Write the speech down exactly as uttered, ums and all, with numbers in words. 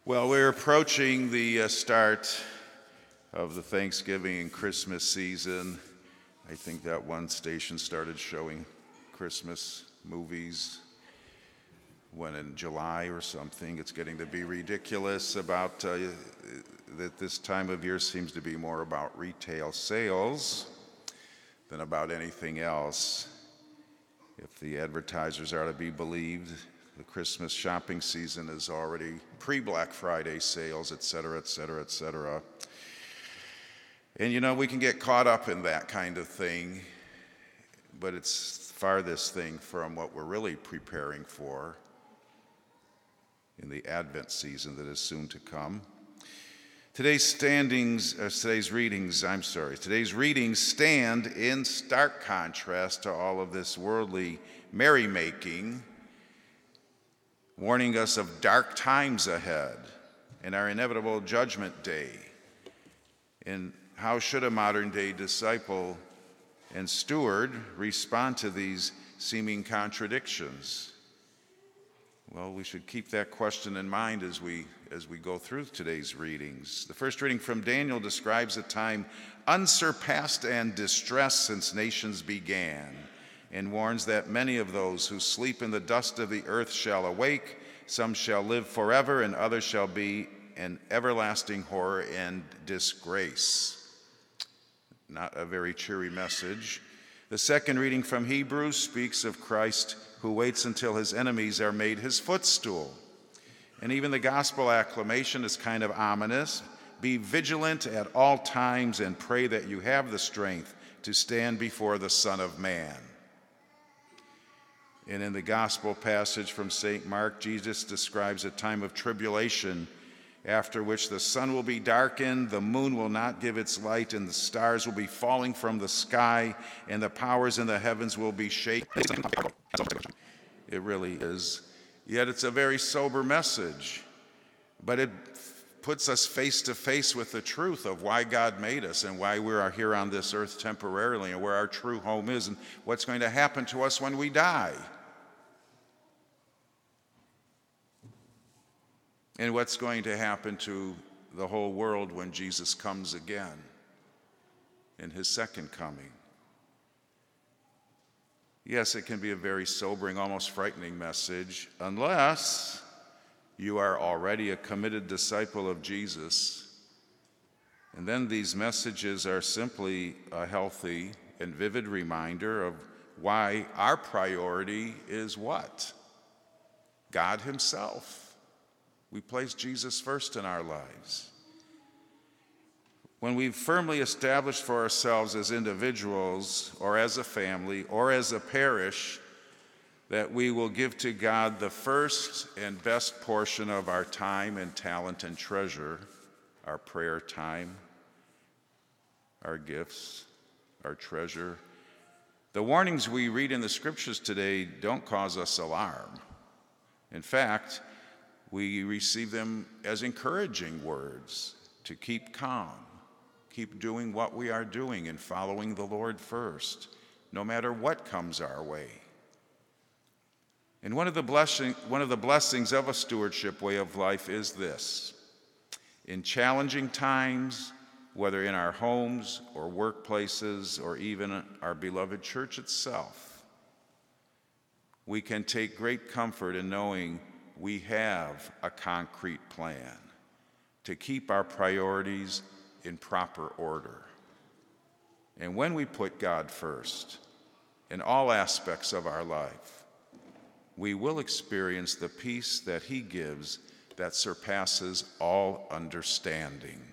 Well, we're approaching the uh, start of the Thanksgiving and Christmas season. I think that one station started showing Christmas movies when in July or something. It's getting to be ridiculous about uh, that this time of year seems to be more about retail sales than about anything else. If the advertisers are to be believed, the Christmas shopping season is already pre-Black Friday sales, et cetera, et cetera, et cetera. And you know, we can get caught up in that kind of thing, but it's farthest thing from what we're really preparing for in the Advent season that is soon to come. Today's standings, uh, today's readings, I'm sorry, today's readings stand in stark contrast to all of this worldly merrymaking, warning us of dark times ahead and our inevitable judgment day. And how should a modern day disciple and steward respond to these seeming contradictions? Well, we should keep that question in mind as we as we go through today's readings. The first reading from Daniel describes a time unsurpassed and distressed since nations began, and warns that many of those who sleep in the dust of the earth shall awake, some shall live forever, and others shall be in everlasting horror and disgrace. Not a very cheery message. The second reading from Hebrews speaks of Christ who waits until his enemies are made his footstool. And even the gospel acclamation is kind of ominous. Be vigilant at all times and pray that you have the strength to stand before the Son of Man. And in the gospel passage from Saint Mark, Jesus describes a time of tribulation after which the sun will be darkened, the moon will not give its light, and the stars will be falling from the sky, and the powers in the heavens will be shaken. It really is. Yet it's a very sober message, but it puts us face to face with the truth of why God made us and why we are here on this earth temporarily and where our true home is and what's going to happen to us when we die. And what's going to happen to the whole world when Jesus comes again in his second coming. Yes, it can be a very sobering, almost frightening message, unless you are already a committed disciple of Jesus. And then these messages are simply a healthy and vivid reminder of why our priority is what? God himself. We place Jesus first in our lives. When we've firmly established for ourselves as individuals or as a family or as a parish that we will give to God the first and best portion of our time and talent and treasure, our prayer time, our gifts, our treasure, the warnings we read in the scriptures today don't cause us alarm. In fact, we receive them as encouraging words to keep calm, keep doing what we are doing and following the Lord first, no matter what comes our way. And one of the blessing, one of the blessings of a stewardship way of life is this. In challenging times, whether in our homes or workplaces or even our beloved church itself, we can take great comfort in knowing we have a concrete plan to keep our priorities in proper order. And when we put God first in all aspects of our life, we will experience the peace that he gives that surpasses all understanding.